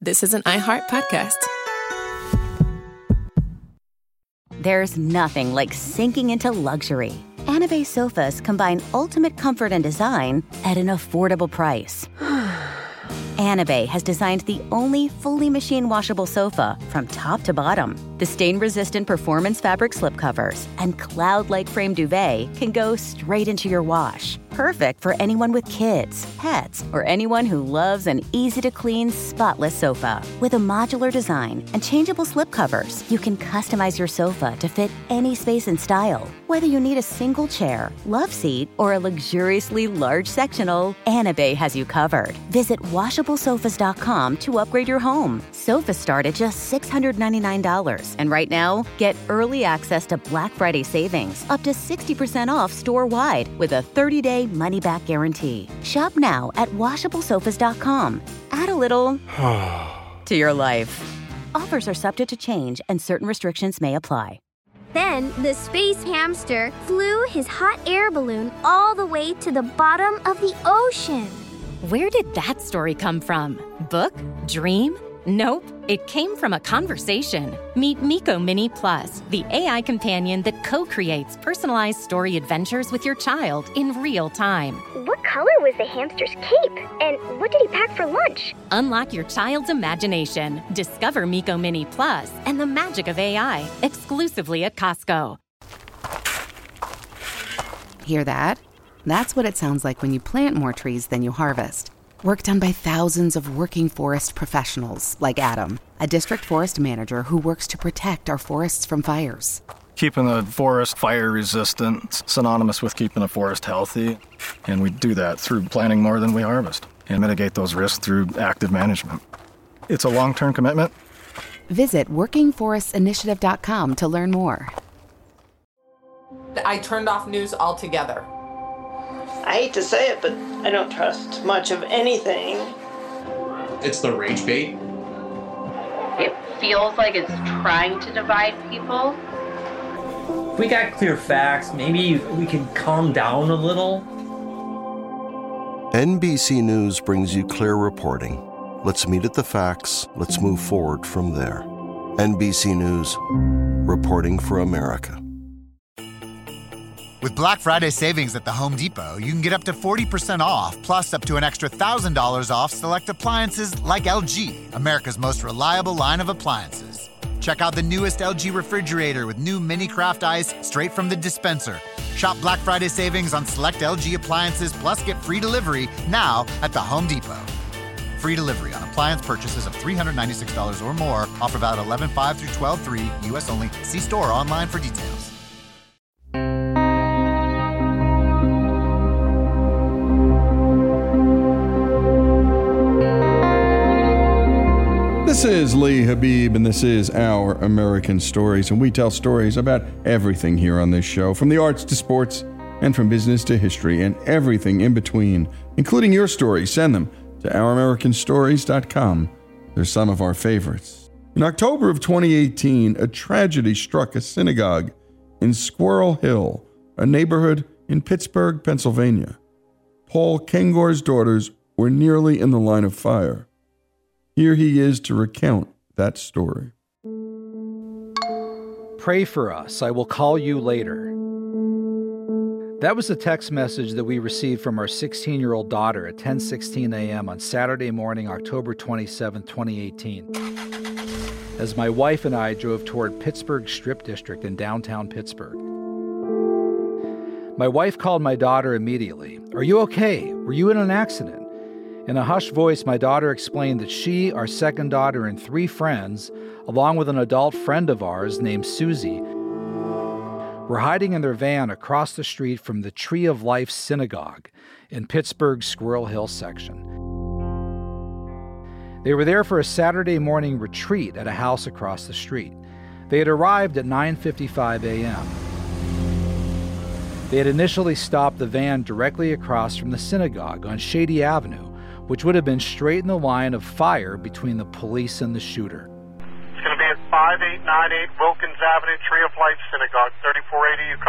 this is an iHeart podcast. There's nothing like sinking into luxury. Anabe sofas combine ultimate comfort and design at an affordable price. Anabe has designed the only fully machine-washable sofa from top to bottom. The stain-resistant performance fabric slipcovers and cloud-like frame duvet can go straight into your wash. Perfect for anyone with kids, pets, or anyone who loves an easy-to-clean, spotless sofa. With a modular design and changeable slipcovers, you can customize your sofa to fit any space and style. Whether you need a single chair, love seat, or a luxuriously large sectional, Anabe has you covered. Visit washablesofas.com to upgrade your home. Sofas start at just $699. And right now, get early access to Black Friday savings, up to 60% off store-wide with a 30-day money-back guarantee. Shop now at washablesofas.com. Add a little to your life. Offers are subject to change and certain restrictions may apply. Then the space hamster flew his hot air balloon all the way to the bottom of the ocean. Where did that story come from? Book? Dream? Nope, it came from a conversation. Meet Miko Mini Plus, the AI companion that co-creates personalized story adventures with your child in real time. What color was the hamster's cape? And what did he pack for lunch? Unlock your child's imagination. Discover Miko Mini Plus and the magic of AI exclusively at Costco. Hear that? That's what it sounds like when you plant more trees than you harvest. Work done by thousands of working forest professionals like Adam, a district forest manager who works to protect our forests from fires. Keeping the forest fire resistant, synonymous with keeping the forest healthy. And we do that through planting more than we harvest and mitigate those risks through active management. It's a long-term commitment. Visit workingforestinitiative.com to learn more. I turned off news altogether. I hate to say it, but I don't trust much of anything. It's the rage bait. It feels like it's trying to divide people. If we got clear facts, maybe we can calm down a little. NBC News brings you clear reporting. Let's meet at the facts. Let's move forward from there. NBC News, reporting for America. With Black Friday savings at the Home Depot, you can get up to 40% off, plus up to an extra $1,000 off select appliances like LG, America's most reliable line of appliances. Check out the newest LG refrigerator with new mini craft ice straight from the dispenser. Shop Black Friday savings on select LG appliances, plus get free delivery now at the Home Depot. Free delivery on appliance purchases of $396 or more. Offer valid 11/5 through 12/3, U.S. only. See store or online for details. This is Lee Habib, and this is Our American Stories, and we tell stories about everything here on this show, from the arts to sports, and from business to history, and everything in between, including your stories. Send them to ouramericanstories.com. They're some of our favorites. In October of 2018, a tragedy struck a synagogue in Squirrel Hill, a neighborhood in Pittsburgh, Pennsylvania. Paul Kengor's daughters were nearly in the line of fire. Here he is to recount that story. Pray for us. I will call you later. That was a text message that we received from our 16-year-old daughter at 10:16 a.m. on Saturday morning, October 27, 2018, as my wife and I drove toward Pittsburgh Strip District in downtown Pittsburgh. My wife called my daughter immediately. "Are you okay? Were you in an accident?" In a hushed voice, my daughter explained that she, our second daughter, and 3 friends, along with an adult friend of ours named Susie, were hiding in their van across the street from the Tree of Life Synagogue in Pittsburgh's Squirrel Hill section. They were there for a Saturday morning retreat at a house across the street. They had arrived at 9:55 a.m. They had initially stopped the van directly across from the synagogue on Shady Avenue, which would have been straight in the line of fire between the police and the shooter. It's going to be at 5898 Wilkins Avenue, Tree of Life Synagogue, 3480, you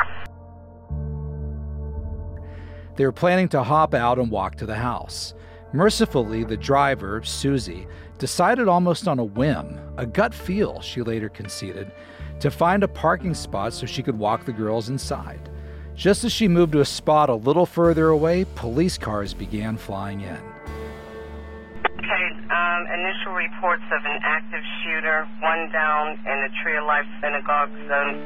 copy? They were planning to hop out and walk to the house. Mercifully, the driver, Susie, decided almost on a whim, a gut feel, she later conceded, to find a parking spot so she could walk the girls inside. Just as she moved to a spot a little further away, police cars began flying in. Okay, initial reports of an active shooter, one down in the Tree of Life Synagogue, Zone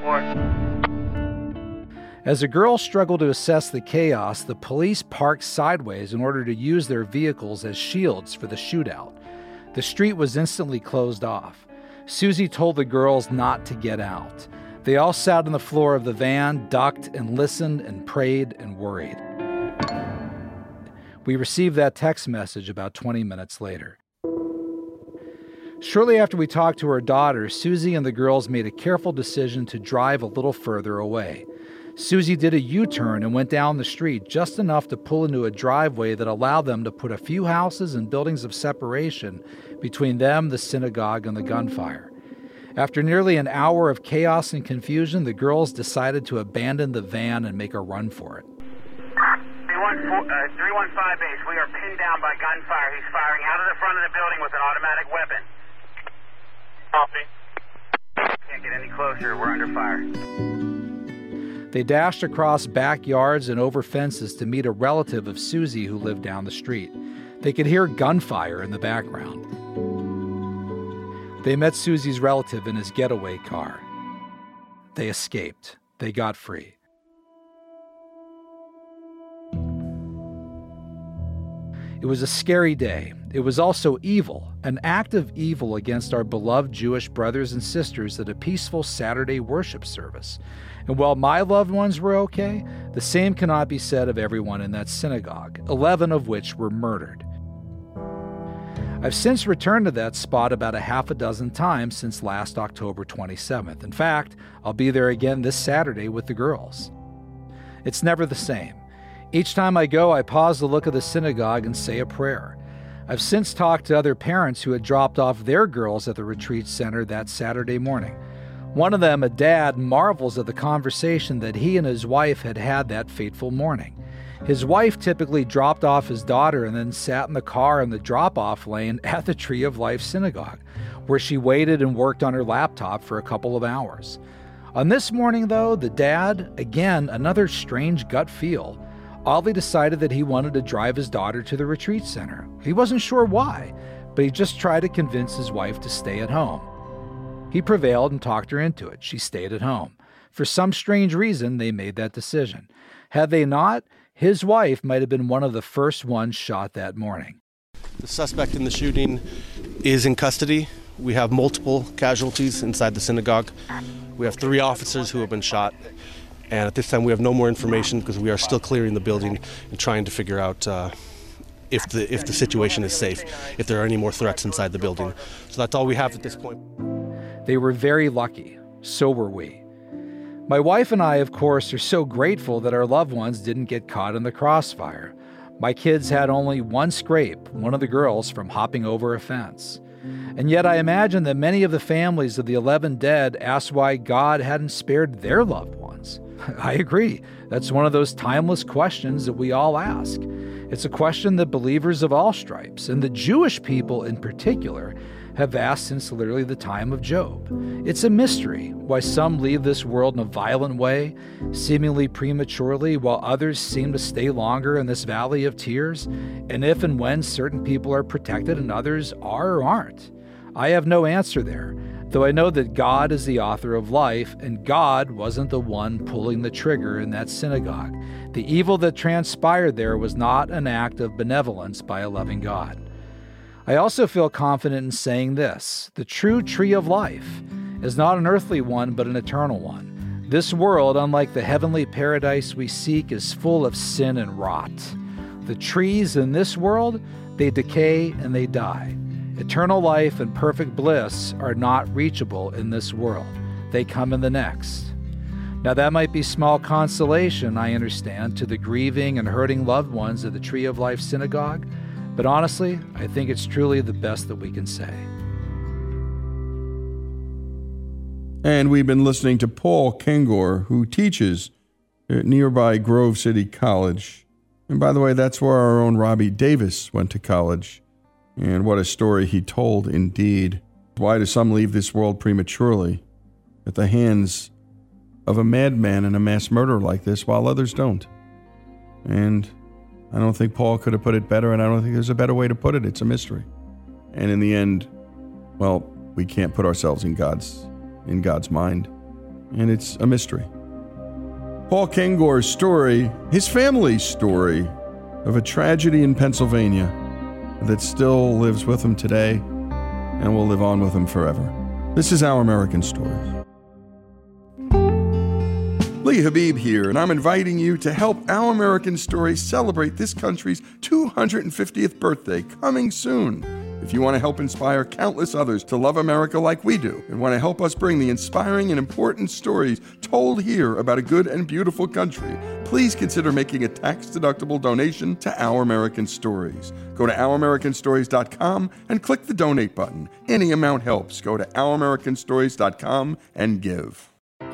4. As the girls struggled to assess the chaos, the police parked sideways in order to use their vehicles as shields for the shootout. The street was instantly closed off. Susie told the girls not to get out. They all sat on the floor of the van, ducked and listened and prayed and worried. We received that text message about 20 minutes later. Shortly after we talked to her daughter, Susie and the girls made a careful decision to drive a little further away. Susie did a U-turn and went down the street just enough to pull into a driveway that allowed them to put a few houses and buildings of separation between them, the synagogue, and the gunfire. After nearly an hour of chaos and confusion, the girls decided to abandon the van and make a run for it. 315 base, we are pinned down by gunfire. He's firing out of the front of the building with an automatic weapon. Copy. Can't get any closer, we're under fire. They dashed across backyards and over fences to meet a relative of Susie who lived down the street. They could hear gunfire in the background. They met Susie's relative in his getaway car. They escaped. They got free. It was a scary day. It was also evil, an act of evil against our beloved Jewish brothers and sisters at a peaceful Saturday worship service. And while my loved ones were okay, the same cannot be said of everyone in that synagogue, 11 of which were murdered. I've since returned to that spot about a half a dozen times since last October 27th. In fact, I'll be there again this Saturday with the girls. It's never the same. Each time I go, I pause to look at the synagogue and say a prayer. I've since talked to other parents who had dropped off their girls at the retreat center that Saturday morning. One of them, a dad, marvels at the conversation that he and his wife had that fateful morning. His wife typically dropped off his daughter and then sat in the car in the drop-off lane at the Tree of Life Synagogue, where she waited and worked on her laptop for a couple of hours. On this morning, though, the dad, again, another strange gut feel, oddly decided that he wanted to drive his daughter to the retreat center. He wasn't sure why, but he just tried to convince his wife to stay at home. He prevailed and talked her into it. She stayed at home. For some strange reason, they made that decision. Had they not, his wife might have been one of the first ones shot that morning. The suspect in the shooting is in custody. We have multiple casualties inside the synagogue. We have 3 officers who have been shot. And at this time, we have no more information because we are still clearing the building and trying to figure out if the situation is safe, if there are any more threats inside the building. So that's all we have at this point. They were very lucky. So were we. My wife and I, of course, are so grateful that our loved ones didn't get caught in the crossfire. My kids had only one scrape, one of the girls, from hopping over a fence. And yet I imagine that many of the families of the 11 dead asked why God hadn't spared their loved ones. I agree. That's one of those timeless questions that we all ask. It's a question that believers of all stripes, and the Jewish people in particular, have asked since literally the time of Job. It's a mystery why some leave this world in a violent way, seemingly prematurely, while others seem to stay longer in this valley of tears, and if and when certain people are protected and others are or aren't. I have no answer there, though I know that God is the author of life, and God wasn't the one pulling the trigger in that synagogue. The evil that transpired there was not an act of benevolence by a loving God. I also feel confident in saying this: the true tree of life is not an earthly one, but an eternal one. This world, unlike the heavenly paradise we seek, is full of sin and rot. The trees in this world, they decay and they die. Eternal life and perfect bliss are not reachable in this world. They come in the next. Now that might be small consolation, I understand, to the grieving and hurting loved ones of the Tree of Life Synagogue, but honestly, I think it's truly the best that we can say. And we've been listening to Paul Kengor, who teaches at nearby Grove City College. And by the way, that's where our own Robbie Davis went to college. And what a story he told, indeed. Why do some leave this world prematurely at the hands of a madman and a mass murderer like this, while others don't? And I don't think Paul could have put it better, and I don't think there's a better way to put it. It's a mystery. And in the end, well, we can't put ourselves in God's mind. And it's a mystery. Paul Kengor's story, his family's story of a tragedy in Pennsylvania that still lives with him today and will live on with him forever. This is Our American Stories. Lee Habib here, and I'm inviting you to help Our American Stories celebrate this country's 250th birthday coming soon. If you want to help inspire countless others to love America like we do, and want to help us bring the inspiring and important stories told here about a good and beautiful country, please consider making a tax-deductible donation to Our American Stories. Go to OurAmericanStories.com and click the donate button. Any amount helps. Go to OurAmericanStories.com and give.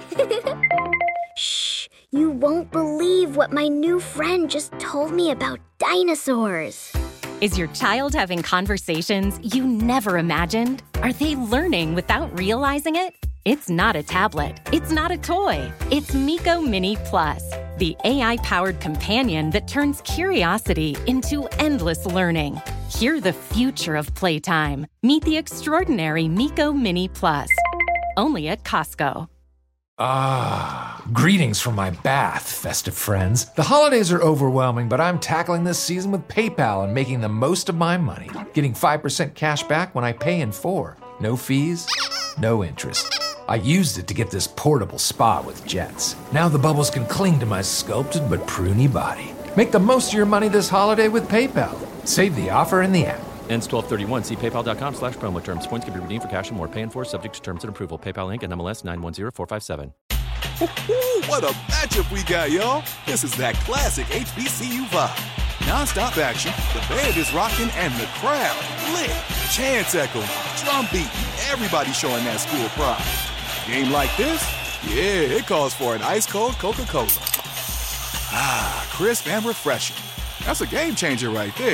Shh! You won't believe what my new friend just told me about dinosaurs. Is your child having conversations you never imagined? Are they learning without realizing it? It's not a tablet. It's not a toy. It's Miko Mini Plus, the AI-powered companion that turns curiosity into endless learning. Hear the future of playtime. Meet the extraordinary Miko Mini Plus. Only at Costco. Greetings from my bath, festive friends. The holidays are overwhelming, but I'm tackling this season with PayPal and making the most of my money. Getting 5% cash back when I pay in 4. No fees, no interest. I used it to get this portable spa with jets. Now the bubbles can cling to my sculpted but pruny body. Make the most of your money this holiday with PayPal. Save the offer in the app. Ends 12/31. See paypal.com/promo terms. Points can be redeemed for cash and more. Pay in full subject to terms and approval. PayPal Inc. and MLS 910457. What a matchup we got, y'all. This is that classic HBCU vibe. Non-stop action, the band is rocking, and the crowd lit. Chants echoing, drum beating, everybody showing that school pride. Game like this? Yeah, it calls for an ice-cold Coca-Cola. Crisp and refreshing. That's a game changer right there.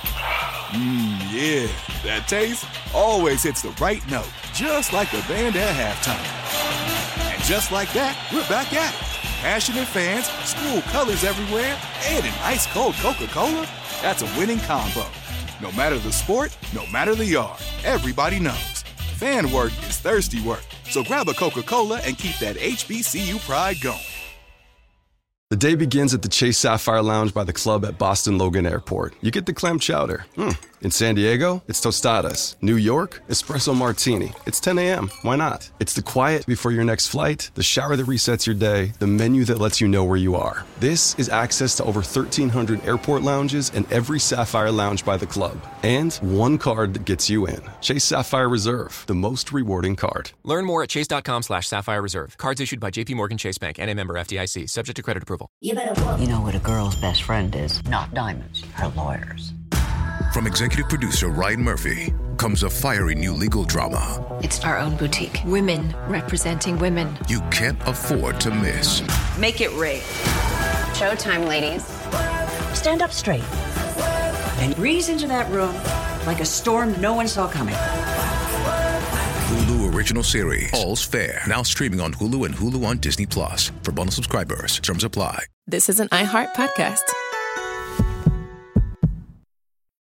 Yeah, that taste always hits the right note, just like the band at halftime. And just like that, we're back at it. Passionate fans, school colors everywhere, and an ice-cold Coca-Cola. That's a winning combo. No matter the sport, no matter the yard, everybody knows. Fan work is thirsty work. So grab a Coca-Cola and keep that HBCU pride going. The day begins at the Chase Sapphire Lounge by the club at Boston Logan Airport. You get the clam chowder. In San Diego, it's tostadas. New York, espresso martini. It's 10 a.m. Why not? It's the quiet before your next flight, the shower that resets your day, the menu that lets you know where you are. This is access to over 1,300 airport lounges and every Sapphire Lounge by the club. And one card that gets you in. Chase Sapphire Reserve, the most rewarding card. Learn more at chase.com/Sapphire Reserve. Cards issued by JP Morgan Chase Bank and a member FDIC, subject to credit approval. You know what a girl's best friend is? Not diamonds, her lawyers. From executive producer Ryan Murphy comes a fiery new legal drama It's our own boutique. Women representing women. you can't afford to miss. Make it rain. Showtime, ladies. Stand up straight and breeze into that room like a storm no one saw coming. Hulu original series All's Fair, now streaming on Hulu and Hulu on Disney Plus. For bundle subscribers, terms apply. This is an iHeart podcast.